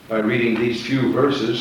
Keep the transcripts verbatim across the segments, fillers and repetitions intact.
by reading these few verses.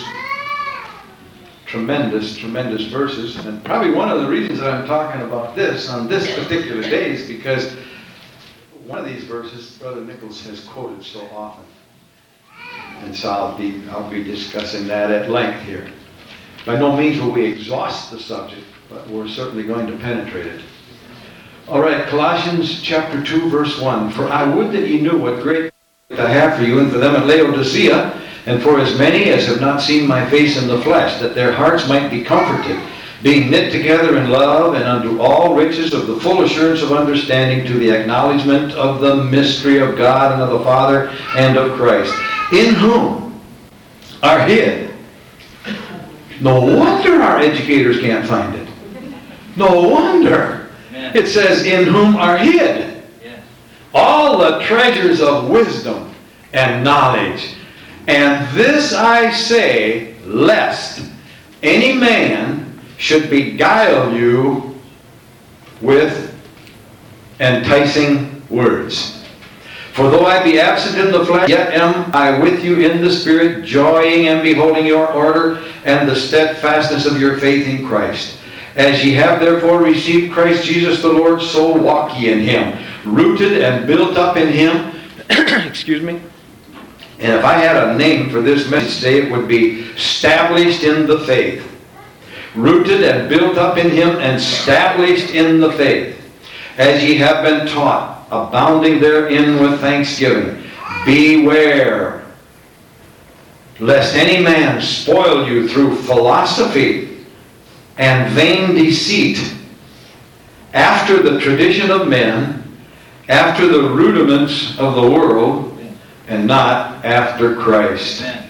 Tremendous, tremendous verses. And probably one of the reasons that I'm talking about this on this particular day is because one of these verses Brother Nichols has quoted so often. And so I'll be, I'll be discussing that at length here. By no means will we exhaust the subject, but we're certainly going to penetrate it. All right, Colossians chapter two, verse one. For I would that ye knew what great I have for you and for them at Laodicea, and for as many as have not seen my face in the flesh, that their hearts might be comforted, being knit together in love, and unto all riches of the full assurance of understanding, to the acknowledgement of the mystery of God and of the Father and of Christ, in whom are hid. No wonder our educators can't find it. No wonder. Amen. It says, in whom are hid yeah. all the treasures of wisdom and knowledge. And this I say, lest any man should beguile you with enticing words. For though I be absent in the flesh, yet am I with you in the Spirit, joying and beholding your order and the steadfastness of your faith in Christ. As ye have therefore received Christ Jesus the Lord, so walk ye in him, rooted and built up in him. Excuse me. And if I had a name for this message today, it would be established in the faith. Rooted and built up in him and established in the faith. As ye have been taught, abounding therein with thanksgiving. Beware, lest any man spoil you through philosophy and vain deceit, after the tradition of men, after the rudiments of the world, and not after Christ. Amen.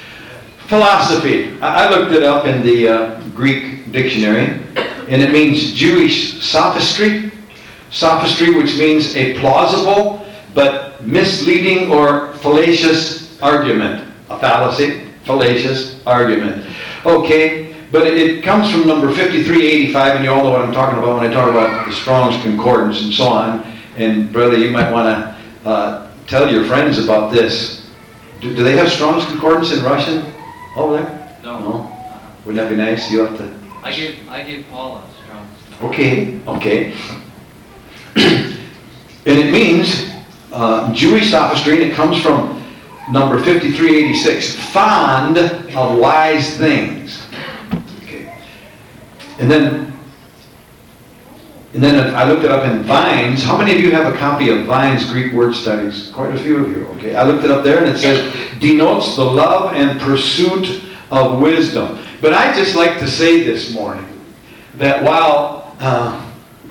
Philosophy. I looked it up in the uh, Greek dictionary, and it means Jewish sophistry. Sophistry, which means a plausible but misleading or fallacious argument. A fallacy, fallacious argument. Okay, but it comes from number fifty-three eighty-five, and you all know what I'm talking about when I talk about the Strong's Concordance and so on. And brother, you might want to uh, tell your friends about this. Do, do they have Strong's Concordance in Russian over there? No. No? Wouldn't that be nice? You have to... I gave, I gave Paula Strong's. Okay, okay. And it means uh, Jewish sophistry, and it comes from number fifty-three eighty-six, fond of wise things. Okay. And then And then I looked it up in Vines. How many of you have a copy of Vines Greek Word Studies? Quite a few of you. Okay, I looked it up there, and it says, denotes the love and pursuit of wisdom. But I just like to say this morning that while uh,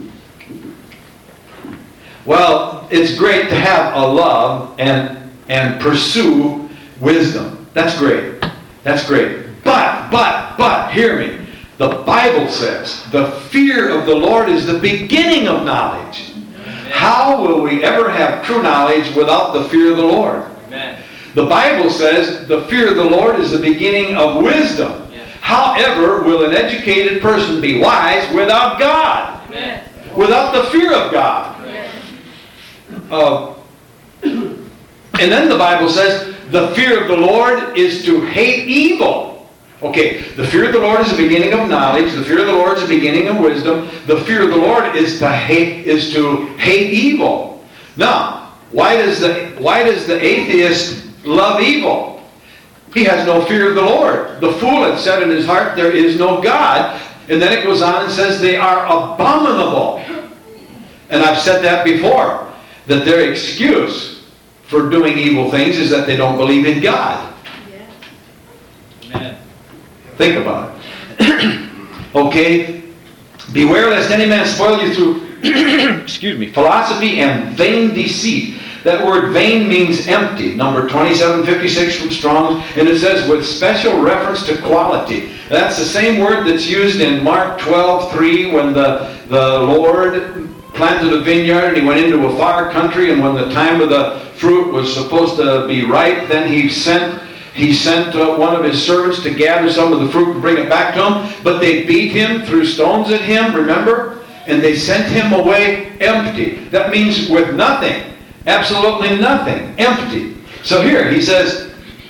well, it's great to have a love and and pursue wisdom. That's great. That's great. But but but hear me. The Bible says the fear of the Lord is the beginning of knowledge. Amen. How will we ever have true knowledge without the fear of the Lord? Amen. The Bible says the fear of the Lord is the beginning of wisdom. Yes. However, will an educated person be wise without God? Amen. Without the fear of God? Uh, and then the Bible says the fear of the Lord is to hate evil. Okay, the fear of the Lord is the beginning of knowledge. The fear of the Lord is the beginning of wisdom. The fear of the Lord is to hate is to hate evil. Now, why does the why does the atheist love evil? He has no fear of the Lord. The fool hath said in his heart, there is no God. And then it goes on and says they are abominable. And I've said that before, that their excuse for doing evil things is that they don't believe in God. Yeah. Amen. Think about it. Okay? Beware lest any man spoil you through excuse me, philosophy and vain deceit. That word vain means empty. Number twenty-seven fifty-six from Strong's. And it says with special reference to quality. That's the same word that's used in Mark twelve three when the, the Lord planted a vineyard and he went into a far country, and when the time of the fruit was supposed to be ripe, then he sent he sent uh, one of his servants to gather some of the fruit and bring it back to him. But they beat him, threw stones at him, remember? And they sent him away empty. That means with nothing. Absolutely nothing. Empty. So here he says,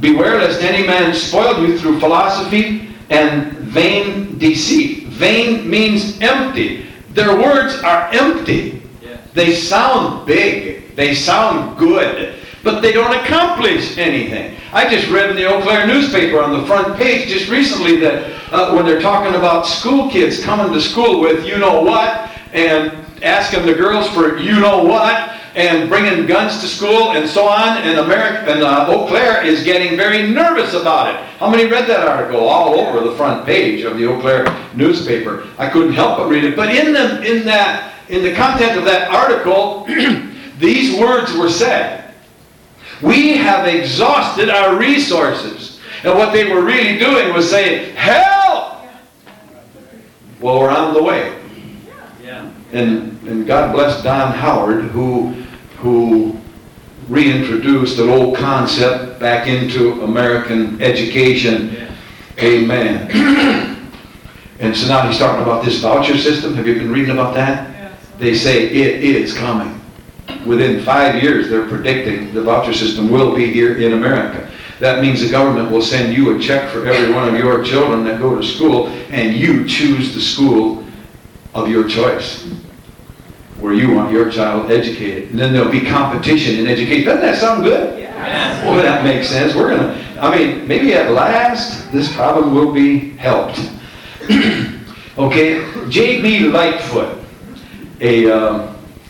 Beware lest any man spoil you through philosophy and vain deceit. Vain means empty. Their words are empty. Yes. They sound big. They sound good. But they don't accomplish anything. I just read in the Eau Claire newspaper on the front page just recently that uh, when they're talking about school kids coming to school with you know what, and asking the girls for you know what, and bringing guns to school and so on, and America and uh, Eau Claire is getting very nervous about it. How many read that article? All over the front page of the Eau Claire newspaper. I couldn't help but read it. But in the in that in the content of that article, these words were said. We have exhausted our resources. And what they were really doing was saying, help! Well, we're on the way. Yeah. And, and God bless Don Howard, who, who reintroduced an old concept back into American education. Yeah. Amen. And so now he's talking about this voucher system. Have you been reading about that? Yeah. They say it is coming. Within five years, they're predicting the voucher system will be here in America. That means the government will send you a check for every one of your children that go to school, and you choose the school of your choice, where you want your child educated. And then there'll be competition in education. Doesn't that sound good? Yeah. Boy, that makes sense. We're going to, I mean, maybe at last, this problem will be helped. Okay, J B Lightfoot, a... Um,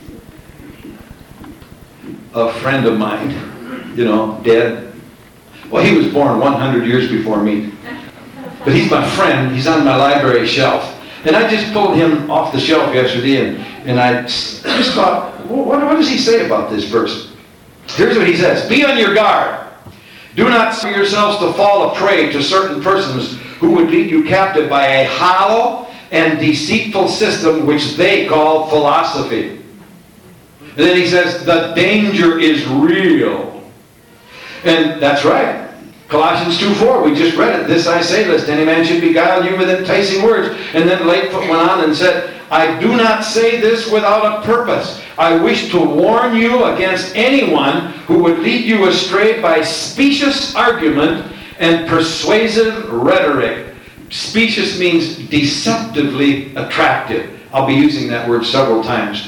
a friend of mine, you know, dead. Well, he was born one hundred years before me. But he's my friend. He's on my library shelf. And I just pulled him off the shelf yesterday, and, and I just thought, what, what does he say about this verse? Here's what he says. Be on your guard. Do not suffer yourselves to fall a prey to certain persons who would lead you captive by a hollow and deceitful system which they call philosophy. And then he says, the danger is real. And that's right. Colossians two four, we just read it. This I say, lest any man should beguile you with enticing words. And then Lightfoot went on and said, I do not say this without a purpose. I wish to warn you against anyone who would lead you astray by specious argument and persuasive rhetoric. Specious means deceptively attractive. I'll be using that word several times.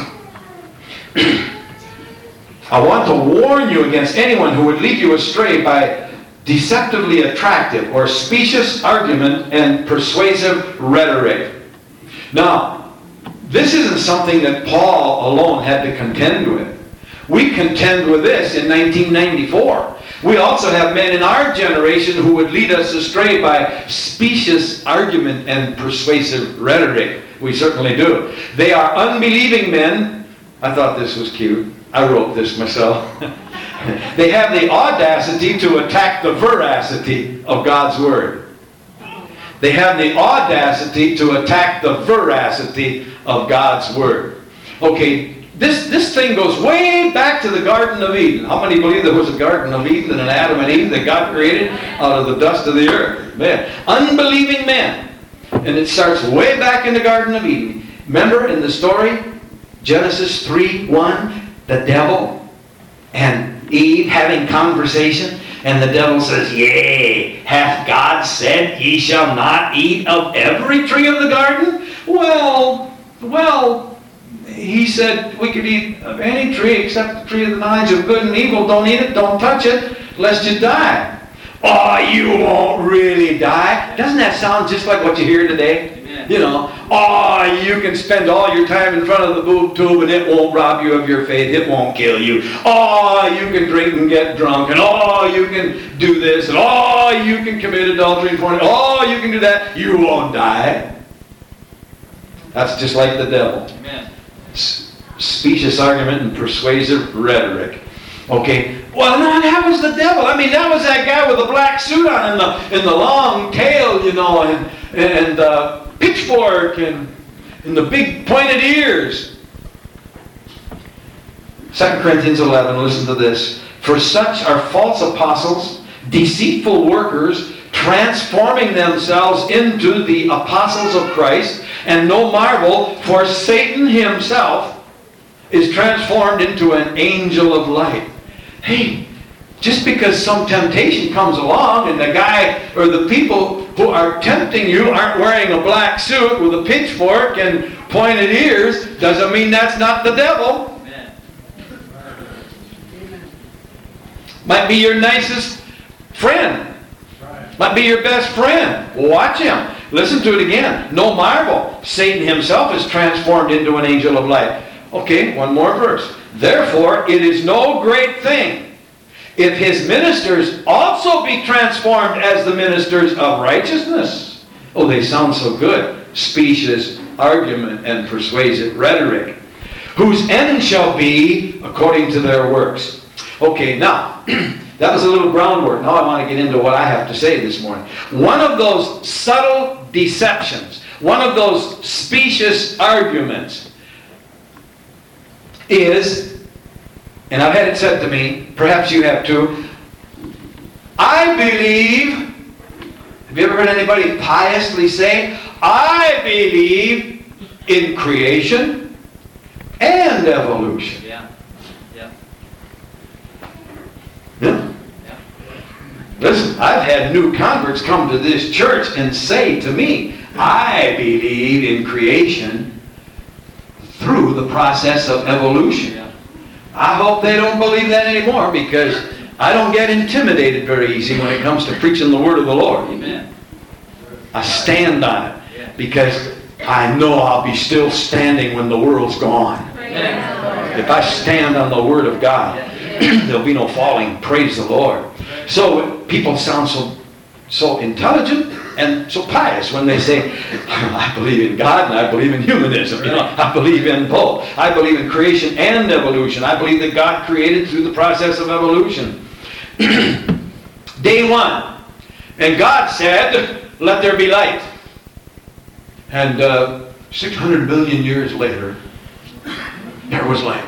I want to warn you against anyone who would lead you astray by deceptively attractive or specious argument and persuasive rhetoric. Now, this isn't something that Paul alone had to contend with. We contend with this in nineteen ninety-four. We also have men in our generation who would lead us astray by specious argument and persuasive rhetoric. We certainly do. They are unbelieving men. I thought this was cute. I wrote this myself. They have the audacity to attack the veracity of God's Word. They have the audacity to attack the veracity of God's Word. Okay, this, this thing goes way back to the Garden of Eden. How many believe there was a Garden of Eden and an Adam and Eve that God created out of the dust of the earth? Man, unbelieving men. And it starts way back in the Garden of Eden. Remember in the story, Genesis three one, the devil and Eve having conversation, and the devil says, Yea, hath God said, ye shall not eat of every tree of the garden? Well, well, he said we could eat of any tree except the tree of the knowledge of good and evil. Don't eat it, don't touch it, lest you die. Oh, you won't really die. Doesn't that sound just like what you hear today? You know, oh, you can spend all your time in front of the boob tube and it won't rob you of your faith. It won't kill you. Oh, you can drink and get drunk. And oh, you can do this. And oh, you can commit adultery and fornication. Oh, you can do that. You won't die. That's just like the devil. Amen. S- specious argument and persuasive rhetoric. Okay. Well, no, that was the devil. I mean, that was that guy with the black suit on and the, and the long tail, you know, and, and uh, pitchfork and, and the big pointed ears. Second Corinthians eleven, listen to this. For such are false apostles, deceitful workers, transforming themselves into the apostles of Christ. And no marvel, for Satan himself is transformed into an angel of light. Hey, Just because some temptation comes along and the guy or the people who are tempting you aren't wearing a black suit with a pitchfork and pointed ears, doesn't mean that's not the devil. Amen. Might be your nicest friend. Might be your best friend. Watch him. Listen to it again. No marvel, Satan himself is transformed into an angel of light. Okay, one more verse. Therefore, it is no great thing if his ministers also be transformed as the ministers of righteousness. Oh, they sound so good. Specious argument and persuasive rhetoric. Whose end shall be according to their works. Okay, now, that was a little groundwork. Now I want to get into what I have to say this morning. One of those subtle deceptions, one of those specious arguments is, and I've had it said to me, perhaps you have too, I believe, have you ever heard anybody piously say, I believe in creation and evolution? Yeah. Yeah. Yeah. Listen, I've had new converts come to this church and say to me, I believe in creation through the process of evolution. Yeah. I hope they don't believe that anymore, because I don't get intimidated very easy when it comes to preaching the word of the Lord. Amen. I stand on it Yeah. because I know I'll be still standing when the world's gone. Amen. If I stand on the word of God, there'll be no falling. Praise the Lord. So people sound so so intelligent and so pious when they say, I believe in God and I believe in humanism. You know, I believe in both. I believe in creation and evolution. I believe that God created through the process of evolution. Day one. And God said, let there be light. And uh, six hundred million years later, there was light.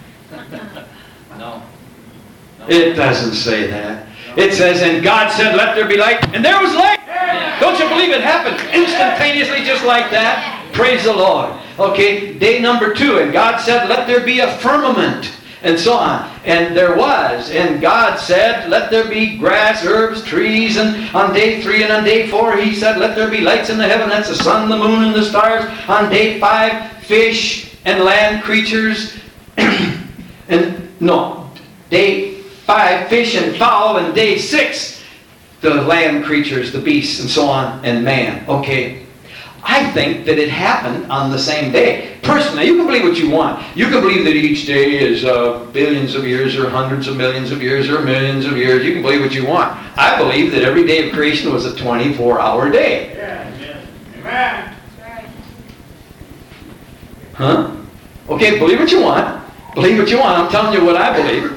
No. No. It doesn't say that. It says, and God said, let there be light, and there was light. Yeah. Don't you believe it happened instantaneously just like that? Praise the Lord. Okay, day number two, and God said, let there be a firmament, and so on. And there was, and God said, let there be grass, herbs, trees, and on day three and on day four, He said, let there be lights in the heaven, that's the sun, the moon, and the stars. On day five, fish and land creatures, and no, day five, fish and fowl, and day six, the land creatures, the beasts, and so on, and man. Okay, I think that it happened on the same day. Personally, you can believe what you want. You can believe that each day is uh, billions of years, or hundreds of millions of years, or millions of years. You can believe what you want. I believe that every day of creation was a twenty-four hour day. Yeah, amen. Amen. Huh? Okay, believe what you want. Believe what you want. I'm telling you what I believe.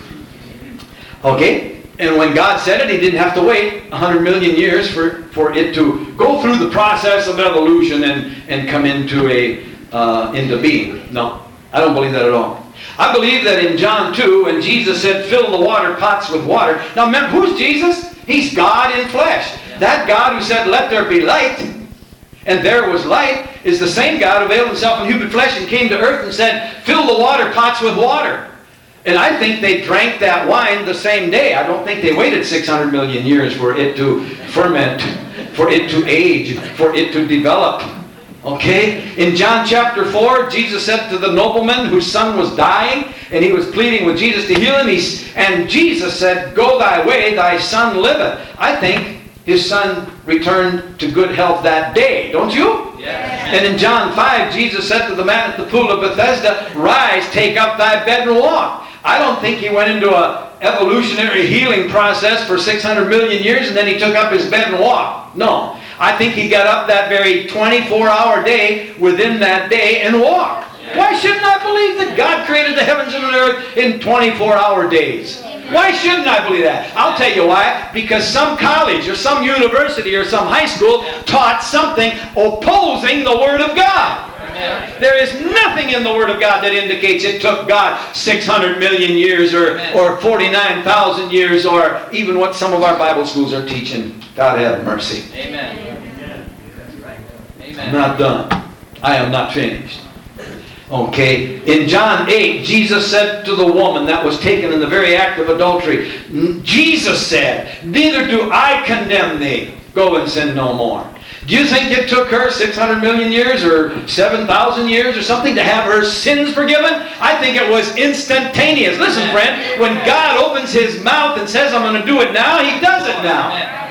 Okay? And when God said it, He didn't have to wait one hundred million years for, for it to go through the process of evolution and, and come into a uh, into being. No, I don't believe that at all. I believe that in John two, when Jesus said, fill the water pots with water. Now remember, who's Jesus? He's God in flesh. That God who said, let there be light, and there was light, is the same God who veiled Himself in human flesh and came to earth and said, fill the water pots with water. And I think they drank that wine the same day. I don't think they waited six hundred million years for it to ferment, for it to age, for it to develop. Okay? In John chapter four, Jesus said to the nobleman whose son was dying, and he was pleading with Jesus to heal him, he, and Jesus said, go thy way, thy son liveth. I think his son returned to good health that day. Don't you? Yeah. And in John five, Jesus said to the man at the pool of Bethesda, rise, take up thy bed and walk. I don't think he went into an evolutionary healing process for six hundred million years and then he took up his bed and walked. No. I think he got up that very twenty-four hour day within that day and walked. Yeah. Why shouldn't I believe that God created the heavens and the earth in twenty-four hour days? Why shouldn't I believe that? I'll tell you why. Because some college or some university or some high school taught something opposing the Word of God. There is nothing in the Word of God that indicates it took God six hundred million years or, or forty-nine thousand years, or even what some of our Bible schools are teaching. God have mercy. Amen. I'm not done. I am not finished. Okay, in John eight, Jesus said to the woman that was taken in the very act of adultery, Jesus said, neither do I condemn thee. Go and sin no more. Do you think it took her six hundred million years or seven thousand years or something to have her sins forgiven? I think it was instantaneous. Listen, friend, when God opens his mouth and says, I'm going to do it now, he does it now.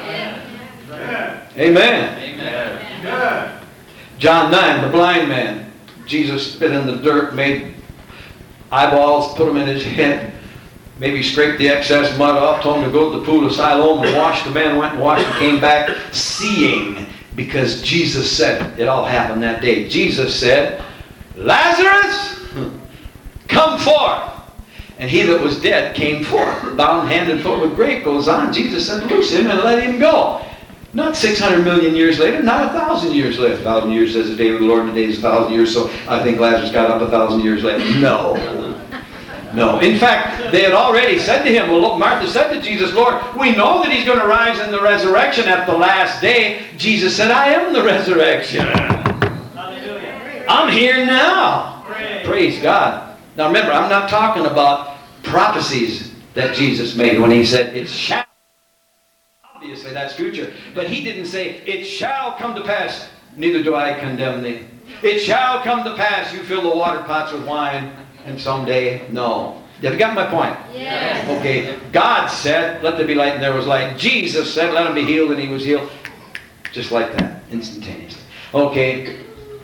Amen. Amen. John nine, the blind man. Jesus spit in the dirt, made eyeballs, put them in his head, maybe scraped the excess mud off, told him to go to the pool of Siloam and wash. The man went and washed and came back seeing, because Jesus said it. It all happened that day. Jesus said, Lazarus, come forth. And he that was dead came forth, bound hand and foot with grape. Goes on. Jesus said, loose him and let him go. Not six hundred million years later, not a thousand years later. A thousand years is a day with the Lord, and a day is a thousand years, so I think Lazarus got up a thousand years later. No. No. In fact, they had already said to him, well, look, Martha said to Jesus, Lord, we know that he's going to rise in the resurrection at the last day. Jesus said, I am the resurrection. Hallelujah. I'm here now. Praise. Praise God. Now remember, I'm not talking about prophecies that Jesus made when he said, it shall. Obviously, that's future. But he didn't say, it shall come to pass, neither do I condemn thee. It shall come to pass, you fill the water pots with wine, and someday, no. Have you got my point? Yes. Okay, God said, let there be light, and there was light. Jesus said, let him be healed, and he was healed. Just like that, instantaneously. Okay,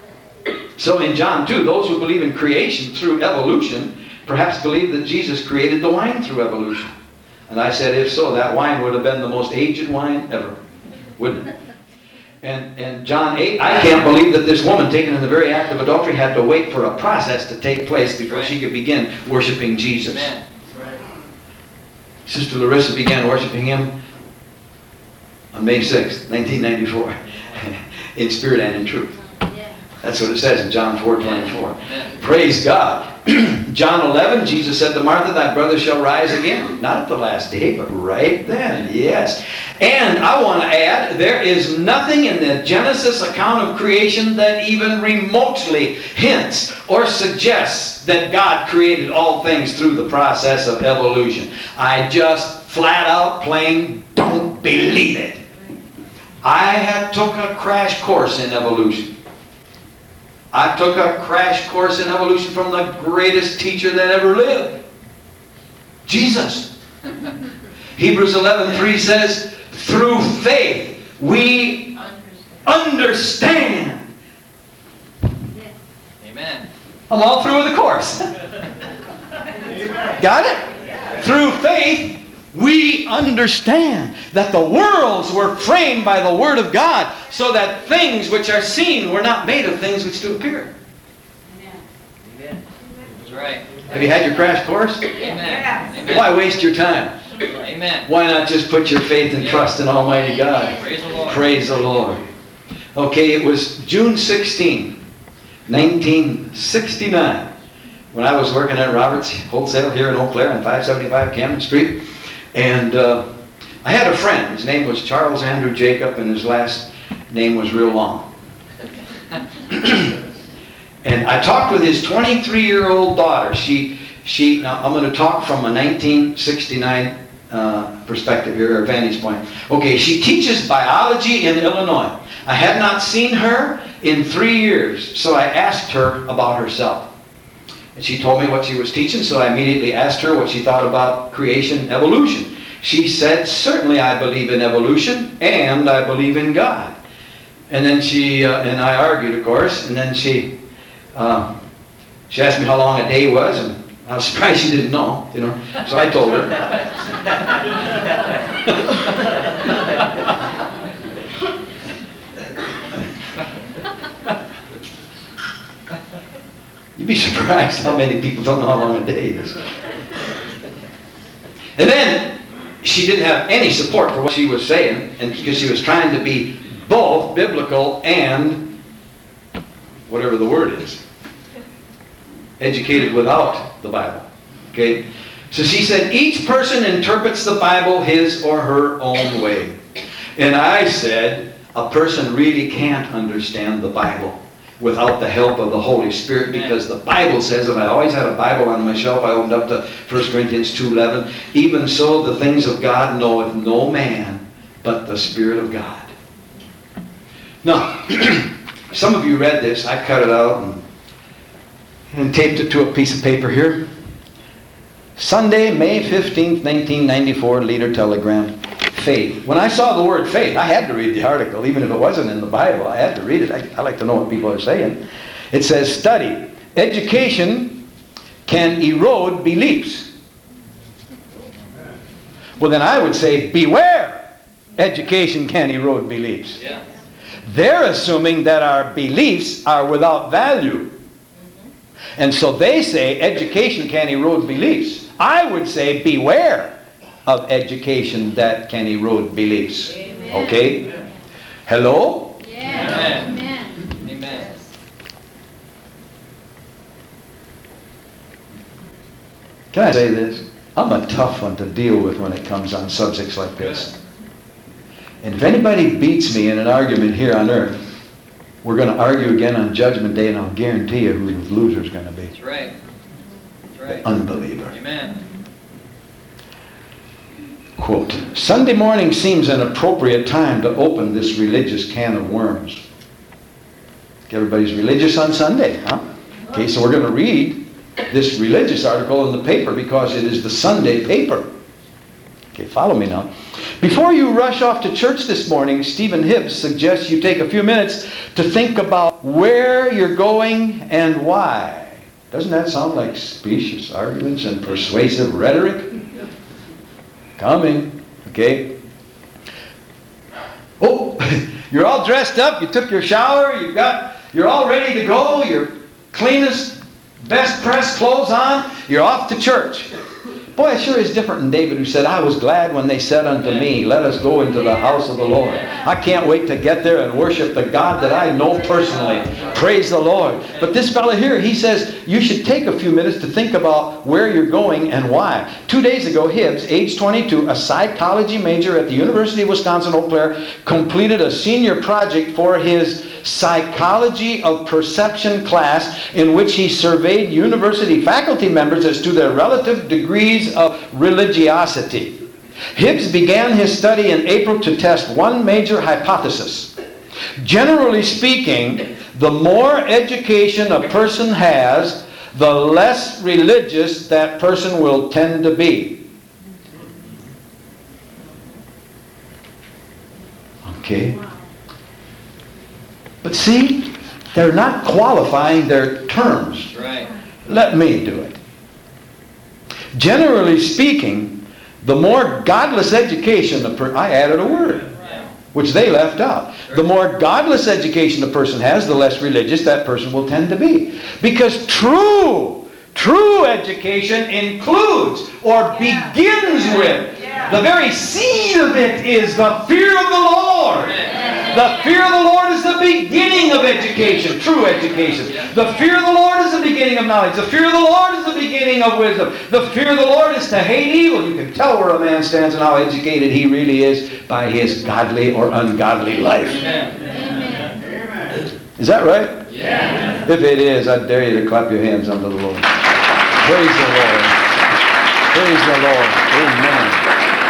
so in John two, those who believe in creation through evolution, perhaps believe that Jesus created the wine through evolution. And I said, if so, that wine would have been the most aged wine ever, wouldn't it? And, and John eight, I can't believe that this woman taken in the very act of adultery had to wait for a process to take place before right. she could begin worshiping Jesus. Right. Sister Larissa began worshiping him on May sixth, nineteen ninety-four, in spirit and in truth. That's what it says in John four twenty-four. Praise God. John eleven, Jesus said to Martha, thy brother shall rise again. Not at the last day, but right then. Yes. And I want to add, there is nothing in the Genesis account of creation that even remotely hints or suggests that God created all things through the process of evolution. I just flat out plain don't believe it. I had took a crash course in evolution. I took a crash course in evolution from the greatest teacher that ever lived, Jesus. Hebrews eleven three says, through faith we understand. Amen. I'm all through with the course. Got it? Through faith we understand that the worlds were framed by the Word of God, so that things which are seen were not made of things which do appear. Amen. That's right. Have you had your crash course? Amen. Amen. Why waste your time? Amen. Why not just put your faith and trust in Almighty God? Praise the Lord. Praise the Lord. Okay, it was June sixteenth, nineteen sixty-nine, when I was working at Roberts Wholesale here in Eau Claire on five seventy-five Camden Street. And uh, I had a friend. His name was Charles Andrew Jacob, and his last name was real long. And I talked with his twenty-three-year-old daughter. She, she. Now I'm going to talk from a nineteen sixty-nine uh, perspective here, or vantage point. Okay, she teaches biology in Illinois. I had not seen her in three years, so I asked her about herself. And she told me what she was teaching, so I immediately asked her what she thought about creation, evolution. She said, certainly I believe in evolution, and I believe in God. And then she, uh, and I argued, of course, and then she, uh, she asked me how long a day was, and I was surprised she didn't know, you know. So I told her. You'd be surprised how many people don't know how long a day is. And then she didn't have any support for what she was saying, and because she was trying to be both biblical and whatever the word is, educated without the Bible. Okay? So she said, each person interprets the Bible his or her own way. And I said, a person really can't understand the Bible without the help of the Holy Spirit, because the Bible says, and I always had a Bible on my shelf, I opened up to First Corinthians two eleven, even so the things of God knoweth no man but the Spirit of God. Now, some of you read this. I cut it out and, and taped it to a piece of paper here. Sunday, May fifteenth, nineteen ninety-four, Leader Telegram. Faith. When I saw the word faith, I had to read the article, even if it wasn't in the Bible. I had to read it. I, I like to know what people are saying. It says, study. Education can erode beliefs. Well, then I would say, beware. Education can erode beliefs. Yeah. They're assuming that our beliefs are without value. And so they say education can erode beliefs. I would say beware of education that can erode beliefs. Amen. Okay? Amen. Hello? Yeah. Amen. Amen. Can I say this? I'm a tough one to deal with when it comes on subjects like this. And if anybody beats me in an argument here on earth, we're going to argue again on Judgment Day, and I'll guarantee you who the loser's going to be. That's right. That's right. The unbeliever. Amen. Quote, Sunday morning seems an appropriate time to open this religious can of worms. Everybody's religious on Sunday, huh? Okay, so we're going to read this religious article in the paper because it is the Sunday paper. Okay, follow me now. Before you rush off to church this morning, Stephen Hibbs suggests you take a few minutes to think about where you're going and why. Doesn't that sound like specious arguments and persuasive rhetoric? Coming, okay? Oh, you're all dressed up, you took your shower, you've got, you're all ready to go, your cleanest, best pressed clothes on, you're off to church. Boy, it sure is different than David, who said, I was glad when they said unto me, let us go into the house of the Lord. I can't wait to get there and worship the God that I know personally. Praise the Lord. But this fellow here, he says, you should take a few minutes to think about where you're going and why. Two days ago, Hibbs, age twenty-two, a psychology major at the University of Wisconsin-Eau Claire, completed a senior project for his Psychology of Perception class, in which he surveyed university faculty members as to their relative degrees of religiosity. Hibbs began his study in April to test one major hypothesis. Generally speaking, the more education a person has, the less religious that person will tend to be. Okay? But see, they're not qualifying their terms. Right. Let me do it. Generally speaking, the more godless education the per- I added a word, Yeah. which they left out. The more godless education a person has, the less religious that person will tend to be. Because true, true education includes or Yeah. begins Yeah. with, Yeah. the very seed of it is the fear of the Lord. The fear of the Lord is the beginning of education, true education. The fear of the Lord is the beginning of knowledge. The fear of the Lord is the beginning of wisdom. The fear of the Lord is to hate evil. You can tell where a man stands and how educated he really is by his godly or ungodly life. Amen. Is that right? Yeah. If it is, I dare you to clap your hands unto the Lord. Praise the Lord. Praise the Lord. Amen.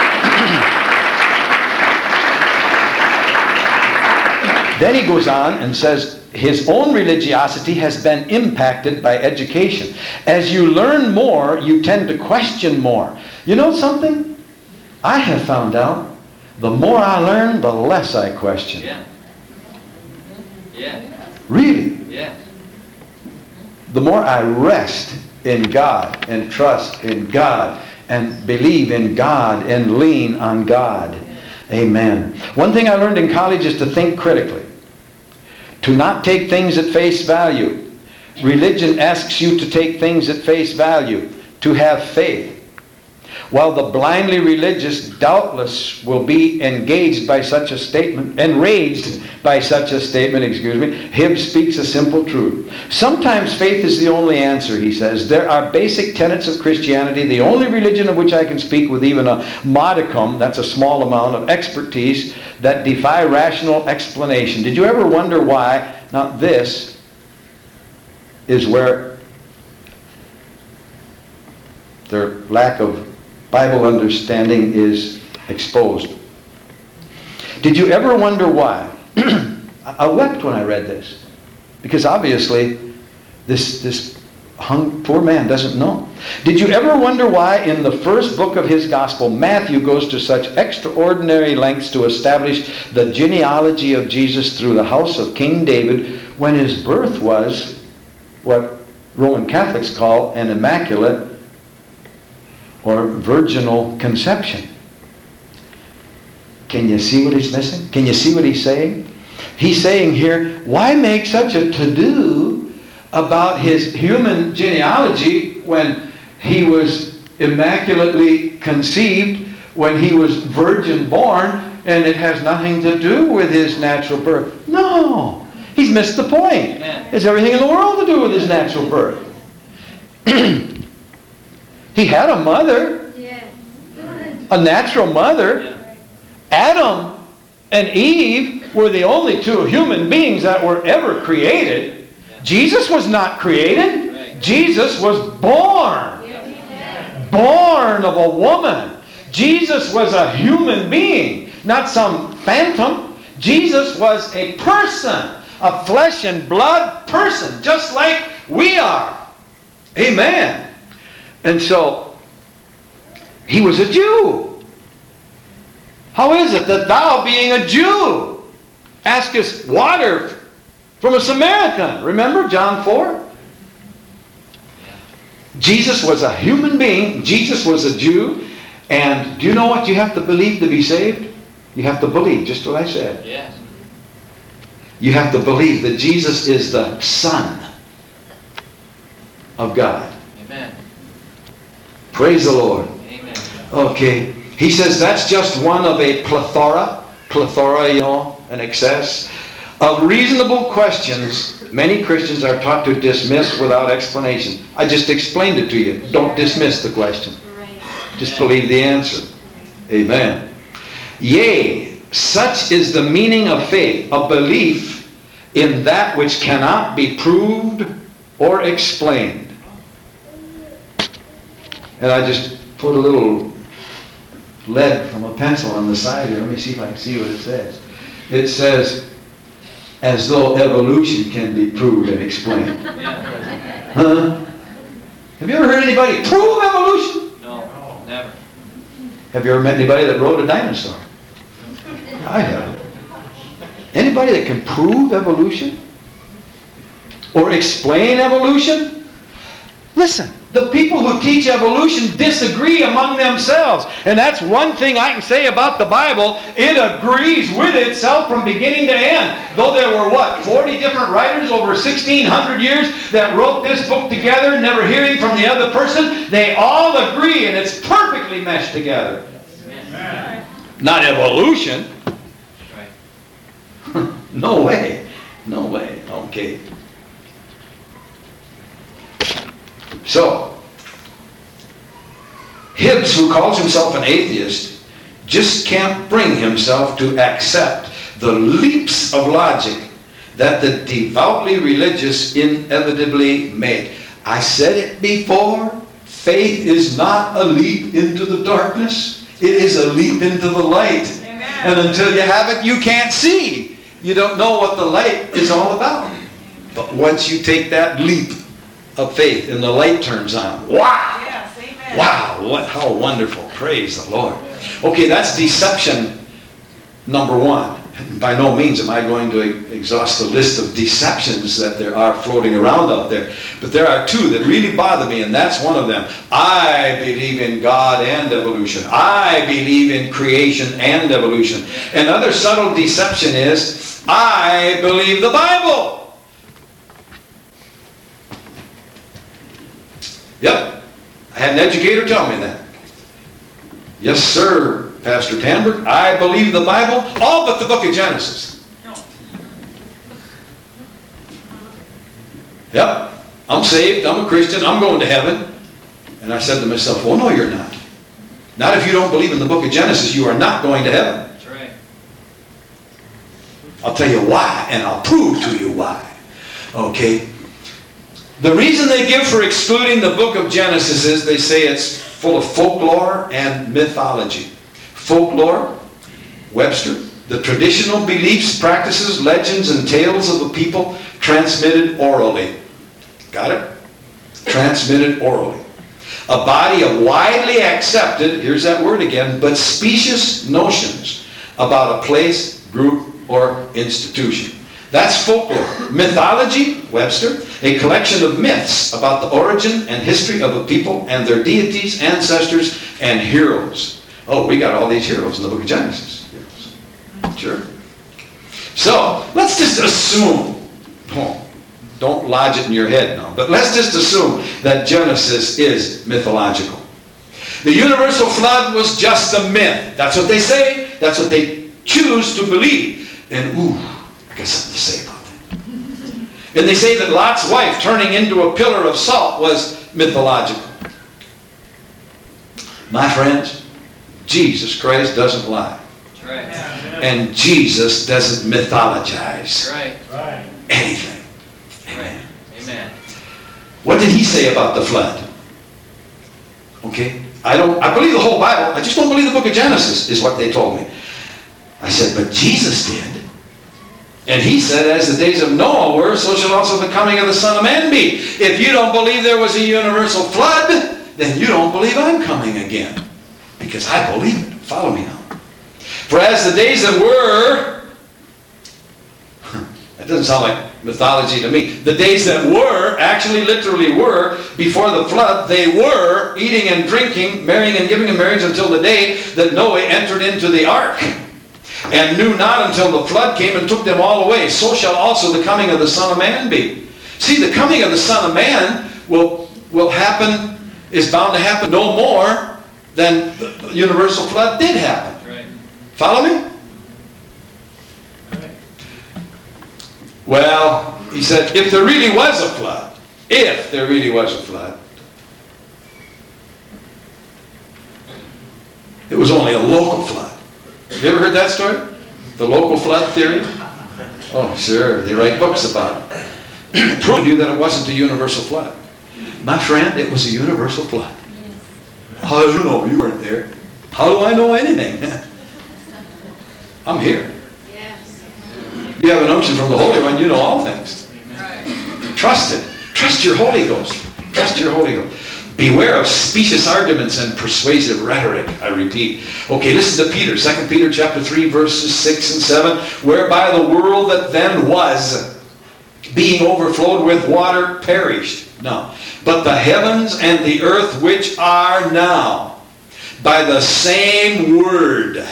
Then he goes on and says his own religiosity has been impacted by education. As you learn more, you tend to question more. You know something? I have found out the more I learn, the less I question. Yeah. Yeah. Really. Yeah. The more I rest in God and trust in God and believe in God and lean on God. Amen. One thing I learned in college is to think critically. To not take things at face value. Religion asks you to take things at face value. To have faith. While the blindly religious doubtless will be engaged by such a statement, enraged by such a statement, excuse me, Hibbs speaks a simple truth. Sometimes faith is the only answer, he says. There are basic tenets of Christianity, the only religion of which I can speak with even a modicum, that's a small amount of expertise, that defy rational explanation. Did you ever wonder why, not this, is where their lack of Bible understanding is exposed. Did you ever wonder why? I wept when I read this. Because obviously, this, this hung, poor man doesn't know. Did you ever wonder why in the first book of his gospel, Matthew goes to such extraordinary lengths to establish the genealogy of Jesus through the house of King David, when his birth was what Roman Catholics call an immaculate or virginal conception? Can you see what he's missing? Can you see what he's saying? He's saying here, why make such a to-do about his human genealogy when he was immaculately conceived, when he was virgin born, and it has nothing to do with his natural birth? No! He's missed the point. It has everything in the world to do with his natural birth. He had a mother, a natural mother. Adam and Eve were the only two human beings that were ever created. Jesus was not created. Jesus was born. Born of a woman. Jesus was a human being, not some phantom. Jesus was a person, a flesh and blood person, just like we are. Amen. And so, he was a Jew. How is it that thou, being a Jew, askest water from a Samaritan? Remember John four? Jesus was a human being. Jesus was a Jew. And do you know what you have to believe to be saved? You have to believe, just what I said. Yes. You have to believe that Jesus is the Son of God. Amen. Praise the Lord. Amen. Okay. He says that's just one of a plethora, plethora, you know, an excess, of reasonable questions many Christians are taught to dismiss without explanation. I just explained it to you. Don't dismiss the question. Just believe the answer. Amen. Yea, such is the meaning of faith, a belief in that which cannot be proved or explained. And I just put a little lead from a pencil on the side here. Let me see if I can see what it says. It says, as though evolution can be proved and explained. Huh? Have you ever heard anybody prove evolution? No, never. Have you ever met anybody that rode a dinosaur? I have. Anybody that can prove evolution? Or explain evolution? Listen. The people who teach evolution disagree among themselves. And that's one thing I can say about the Bible. It agrees with itself from beginning to end. Though there were, what, forty different writers over sixteen hundred years that wrote this book together, never hearing from the other person, they all agree, and it's perfectly meshed together. Amen. Not evolution. Right. No way. No way. Okay. So, Hibbs, who calls himself an atheist, just can't bring himself to accept the leaps of logic that the devoutly religious inevitably make. I said it before, faith is not a leap into the darkness. It is a leap into the light. Amen. And until you have it, you can't see. You don't know what the light is all about. But once you take that leap of faith and the light turns on, wow! Yes, amen. Wow, what, how wonderful. Praise the Lord. Okay, that's deception number one. By no means am I going to exhaust the list of deceptions that there are floating around out there. But there are two that really bother me, and that's one of them. I believe in God and evolution. I believe in creation and evolution. Another subtle deception is, I believe the Bible. Yep. I had an educator tell me that. Yes, sir, Pastor Tanberg. I believe the Bible, all but the book of Genesis. Yep. I'm saved. I'm a Christian. I'm going to heaven. And I said to myself, well, no, you're not. Not if you don't believe in the book of Genesis. You are not going to heaven. That's right. I'll tell you why, and I'll prove to you why. Okay. The reason they give for excluding the book of Genesis is they say it's full of folklore and mythology. Folklore, Webster, the traditional beliefs, practices, legends, and tales of a people transmitted orally. Got it? Transmitted orally. A body of widely accepted, here's that word again, but specious notions about a place, group, or institution. That's folklore. Mythology, Webster, a collection of myths about the origin and history of a people and their deities, ancestors, and heroes. Oh, we got all these heroes in the book of Genesis. Sure. So, let's just assume, oh, don't lodge it in your head now, but let's just assume that Genesis is mythological. The universal flood was just a myth. That's what they say. That's what they choose to believe. And ooh, I got something to say about that. And they say that Lot's wife turning into a pillar of salt was mythological. My friends, Jesus Christ doesn't lie. That's right. And Jesus doesn't mythologize That's right. Right. anything. Right. Amen. What did he say about the flood? Okay, I don't. I believe the whole Bible. I just don't believe the book of Genesis, is what they told me. I said, but Jesus did. And he said, as the days of Noah were, so shall also the coming of the Son of Man be. If you don't believe there was a universal flood, then you don't believe I'm coming again. Because I believe it. Follow me now. For as the days that were, that doesn't sound like mythology to me. The days that were, actually literally were, before the flood, they were eating and drinking, marrying and giving in marriage until the day that Noah entered into the ark, and knew not until the flood came and took them all away. So shall also the coming of the Son of Man be. See, the coming of the Son of Man will, will happen, is bound to happen no more than the universal flood did happen. Right. Follow me? Well, he said, if there really was a flood, if there really was a flood, it was only a local flood. Have you ever heard that story? The local flood theory? Oh, sure. They write books about it. Prove you that it wasn't a universal flood. My friend, it was a universal flood. How do you know? You weren't there. How do I know anything? I'm here. Yes. You have an unction from the Holy One, you know all things. Right. Trust it. Trust your Holy Ghost. Trust your Holy Ghost. Beware of specious arguments and persuasive rhetoric, I repeat. Okay, listen to Peter, Second Peter chapter three, verses six and seven. Whereby the world that then was, being overflowed with water, perished. No. But the heavens and the earth which are now, by the same word,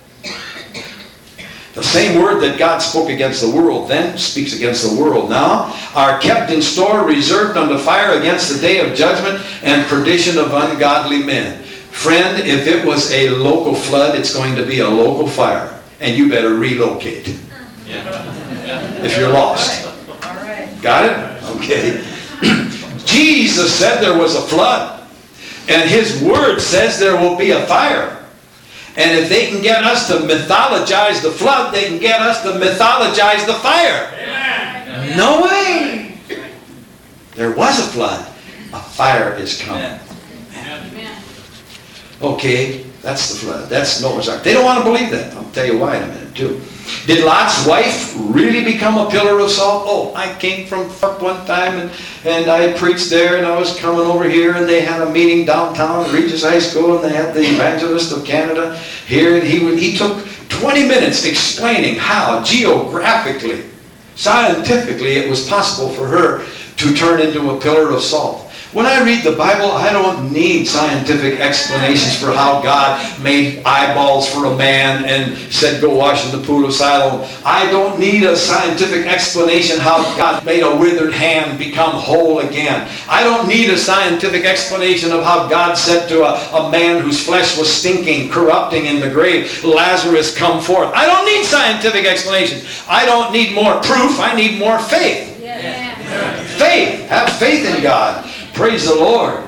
the same word that God spoke against the world then speaks against the world now, are kept in store, reserved unto fire against the day of judgment and perdition of ungodly men. Friend, if it was a local flood, it's going to be a local fire. And you better relocate. Yeah. Yeah. If you're lost. All right. Got it? Okay. Jesus said there was a flood. And his word says there will be a fire. And if they can get us to mythologize the flood, they can get us to mythologize the fire. Amen. No way. There was a flood. A fire is coming. Amen. Okay, that's the flood. That's Noah's Ark. They don't want to believe that. I'll tell you why in a minute, too. Did Lot's wife really become a pillar of salt? Oh, I came from Fuck one time, and, and I preached there, and I was coming over here, and they had a meeting downtown at Regis High School, and they had the evangelist of Canada here, and he, would, he took twenty minutes explaining how, geographically, scientifically, it was possible for her to turn into a pillar of salt. When I read the Bible, I don't need scientific explanations for how God made eyeballs for a man and said, go wash in the pool of Siloam. I don't need a scientific explanation how God made a withered hand become whole again. I don't need a scientific explanation of how God said to a, a man whose flesh was stinking, corrupting in the grave, Lazarus, come forth. I don't need scientific explanations. I don't need more proof. I need more faith. Yeah. Faith. Have faith in God. Praise the Lord.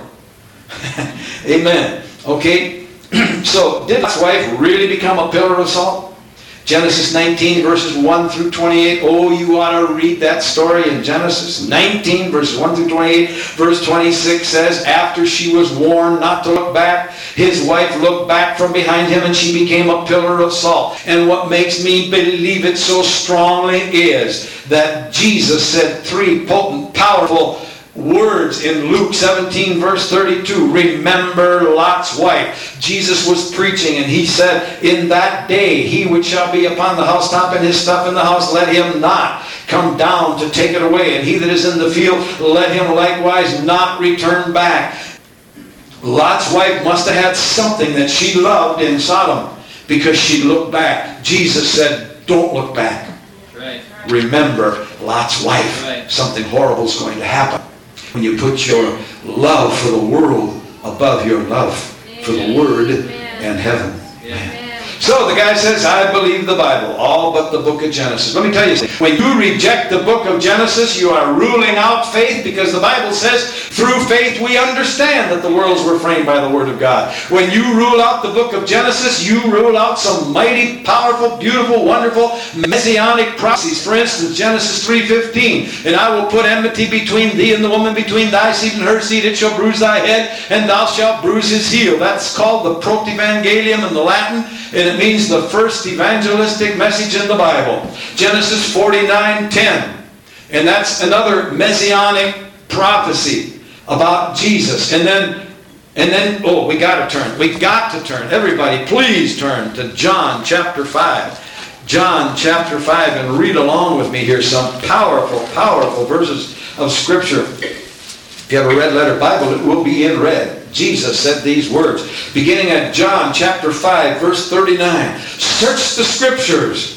Amen. Okay. So, did Lot's wife really become a pillar of salt? Genesis nineteen, verses one through twenty-eight. Oh, you ought to read that story in Genesis nineteen, verses one through twenty-eight. Verse twenty-six says, after she was warned not to look back, his wife looked back from behind him and she became a pillar of salt. And what makes me believe it so strongly is that Jesus said three potent, powerful words in Luke seventeen, verse thirty-two. Remember Lot's wife. Jesus was preaching and he said, in that day, he which shall be upon the housetop and his stuff in the house, let him not come down to take it away. And he that is in the field, let him likewise not return back. Lot's wife must have had something that she loved in Sodom because she looked back. Jesus said, don't look back. Right. Remember Lot's wife. Right. Something horrible is going to happen when you put your love for the world above your love for the Word and heaven. Yeah. So the guy says, I believe the Bible, all but the book of Genesis. Let me tell you something. When you reject the book of Genesis, you are ruling out faith, because the Bible says, through faith we understand that the worlds were framed by the Word of God. When you rule out the book of Genesis, you rule out some mighty, powerful, beautiful, wonderful, messianic prophecies. For instance, Genesis three fifteen, and I will put enmity between thee and the woman, between thy seed and her seed. It shall bruise thy head, and thou shalt bruise his heel. That's called the Protevangelium in the Latin, and it means the first evangelistic message in the Bible. Genesis forty-nine ten. And that's another messianic prophecy about Jesus. And then, and then, oh, we got to turn. We got to turn. Everybody, please turn to John chapter five. John chapter five, and read along with me here some powerful, powerful verses of Scripture. If you have a red letter Bible, it will be in red. Jesus said these words, beginning at John chapter five, verse thirty-nine. Search the Scriptures,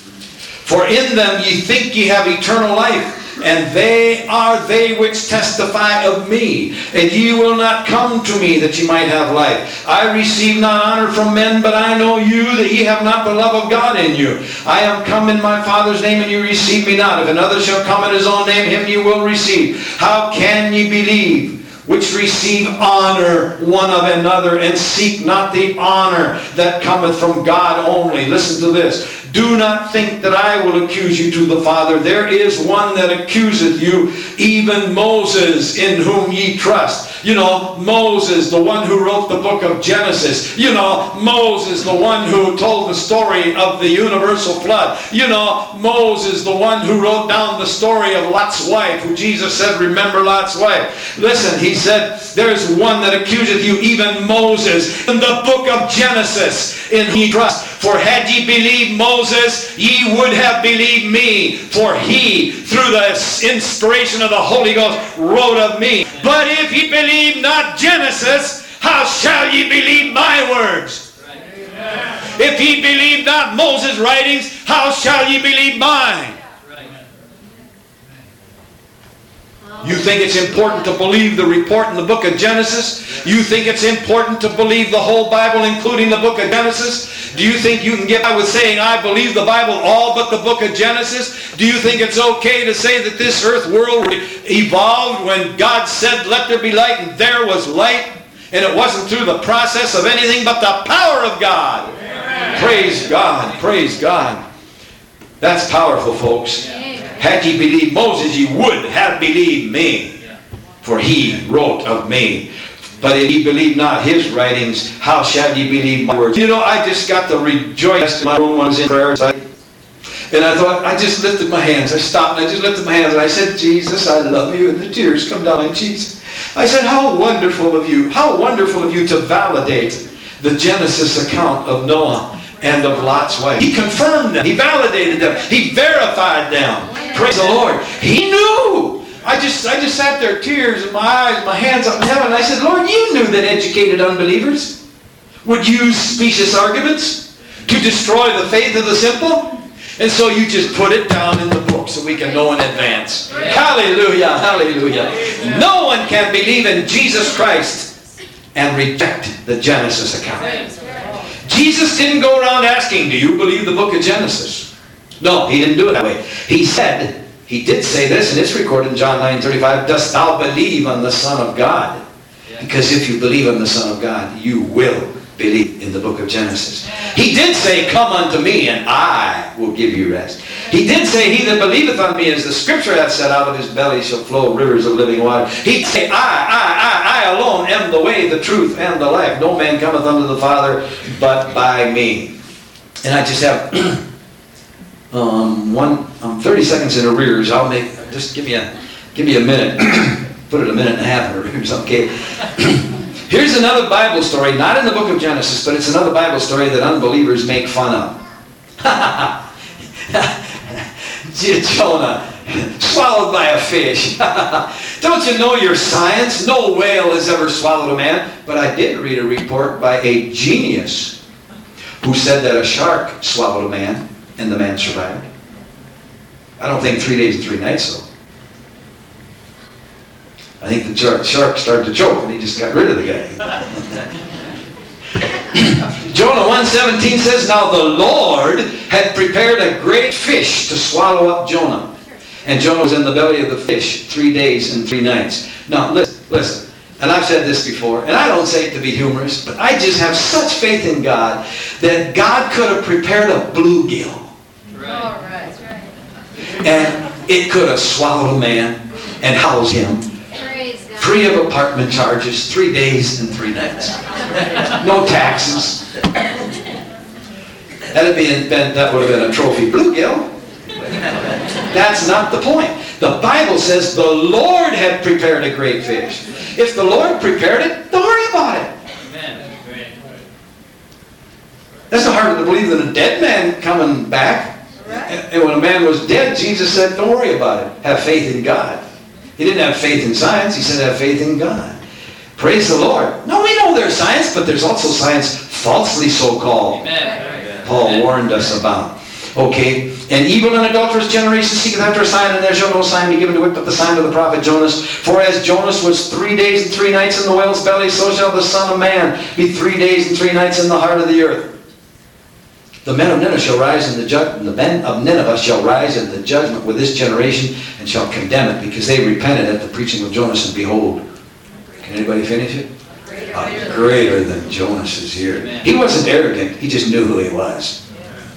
for in them ye think ye have eternal life, and they are they which testify of me. And ye will not come to me that ye might have life. I receive not honor from men, but I know you, that ye have not the love of God in you. I am come in my Father's name, and ye receive me not. If another shall come in his own name, him ye will receive. How can ye believe, which receive honor one of another, and seek not the honor that cometh from God only? Listen to this. Do not think that I will accuse you to the Father. There is one that accuseth you, even Moses, in whom ye trust. You know, Moses, the one who wrote the book of Genesis. You know, Moses, the one who told the story of the universal flood. You know, Moses, the one who wrote down the story of Lot's wife, who Jesus said, remember Lot's wife. Listen, he said, there is one that accuseth you, even Moses, in the book of Genesis, in whom ye trust. For had ye believed Moses, ye would have believed me, for he, through the inspiration of the Holy Ghost, wrote of me. But if ye believe not Genesis, how shall ye believe my words? Right. If ye believe not Moses' writings, how shall ye believe mine? You think it's important to believe the report in the book of Genesis? You think it's important to believe the whole Bible, including the book of Genesis? Do you think you can get by with saying, I believe the Bible all but the book of Genesis? Do you think it's okay to say that this earth world evolved when God said, let there be light, and there was light? And it wasn't through the process of anything but the power of God. Amen. Praise God. Praise God. That's powerful, folks. Yeah. Had ye believed Moses, ye would have believed me, for he wrote of me. But if ye believe not his writings, how shall ye believe my words? You know, I just got to rejoice in my room when I was in prayer. And I thought, I just lifted my hands. I stopped and I just lifted my hands and I said, Jesus, I love you. And the tears come down my cheeks. I said, how wonderful of you, how wonderful of you to validate the Genesis account of Noah and of Lot's wife. He confirmed them. He validated them. He verified them. Praise the Lord. He knew. I just I just sat there, tears in my eyes, my hands up in heaven, and I said, Lord, you knew that educated unbelievers would use specious arguments to destroy the faith of the simple. And so you just put it down in the book so we can know in advance. Hallelujah, hallelujah. No one can believe in Jesus Christ and reject the Genesis account. Jesus didn't go around asking, do you believe the book of Genesis? No, he didn't do it that way. He said, he did say this, and it's recorded in John nine thirty-five, dost thou believe on the Son of God? Because if you believe on the Son of God, you will believe in the book of Genesis. He did say, come unto me, and I will give you rest. He did say, he that believeth on me, as the scripture hath said, out of his belly shall flow rivers of living water. He'd say, I, I, I, I alone am the way, the truth, and the life. No man cometh unto the Father but by me. And I just have um, one, um, thirty seconds in arrears. I'll make, just give me a, give me a minute. Put it a minute and a half in arrears, okay? Here's another Bible story, not in the book of Genesis, but it's another Bible story that unbelievers make fun of. Jonah, swallowed by a fish. Don't you know your science? No whale has ever swallowed a man. But I did read a report by a genius who said that a shark swallowed a man, and the man survived. I don't think three days and three nights, though. I think the shark, shark started to choke, and he just got rid of the guy. Jonah one seventeen says, now the Lord had prepared a great fish to swallow up Jonah. And Jonah was in the belly of the fish three days and three nights. Now, listen, listen. And I've said this before, and I don't say it to be humorous, but I just have such faith in God that God could have prepared a bluegill. Right. All right. That's right. And it could have swallowed a man and housed him. Free of apartment charges, three days and three nights. No taxes. That'd be, that would have been a trophy bluegill. That's not the point. The Bible says the Lord had prepared a great fish. If the Lord prepared it, don't worry about it. That's not harder to believe than a dead man coming back. And when a man was dead, Jesus said, don't worry about it. Have faith in God. He didn't have faith in science. He said, have faith in God. Praise the Lord. No, we know there's science, but there's also science falsely so-called. Amen. Paul Amen. Warned us about. Okay. An evil and adulterous generation seeketh after a sign, and there shall no sign be given to it but the sign of the prophet Jonas. For as Jonas was three days and three nights in the whale's belly, so shall the Son of Man be three days and three nights in the heart of the earth. The men of Nineveh shall rise in the judgment. The men of Nineveh shall rise in the judgment with this generation and shall condemn it, because they repented at the preaching of Jonas, and behold, can anybody finish it? Uh, greater than Jonas is here. He wasn't arrogant. He just knew who he was.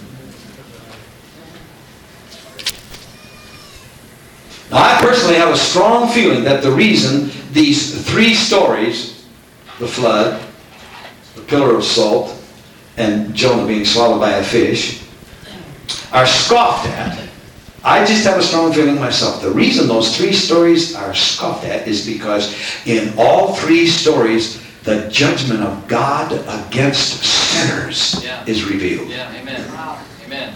Now, I personally have a strong feeling that the reason these three stories, the flood, the pillar of salt, and Jonah being swallowed by a fish, are scoffed at. I just have a strong feeling myself. The reason those three stories are scoffed at is because in all three stories, the judgment of God against sinners yeah. is revealed. Yeah, amen. Wow. Amen.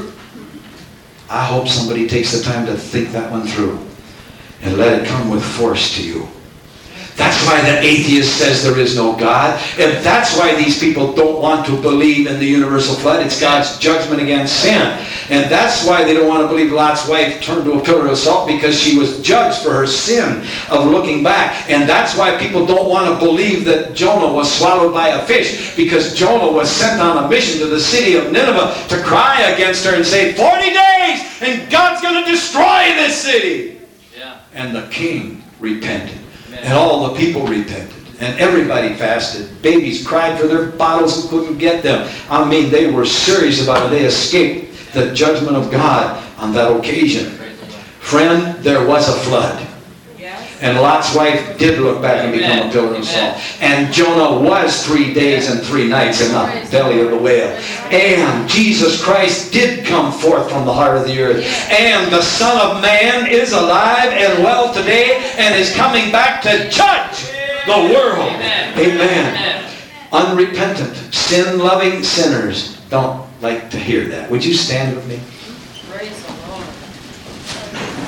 I hope somebody takes the time to think that one through and let it come with force to you. That's why the atheist says there is no God. And that's why these people don't want to believe in the universal flood. It's God's judgment against sin. And that's why they don't want to believe Lot's wife turned to a pillar of salt, because she was judged for her sin of looking back. And that's why people don't want to believe that Jonah was swallowed by a fish, because Jonah was sent on a mission to the city of Nineveh to cry against her and say, forty days and God's going to destroy this city. Yeah. And the king repented. And all the people repented. And everybody fasted. Babies cried for their bottles and couldn't get them. I mean, they were serious about it. They escaped the judgment of God on that occasion. Friend, there was a flood. And Lot's wife did look back and become a pillar of salt. And Jonah was three days and three nights in the belly of the whale. And Jesus Christ did come forth from the heart of the earth. And the Son of Man is alive and well today and is coming back to judge the world. Amen. Unrepentant, sin-loving sinners don't like to hear that. Would you stand with me? Praise the Lord.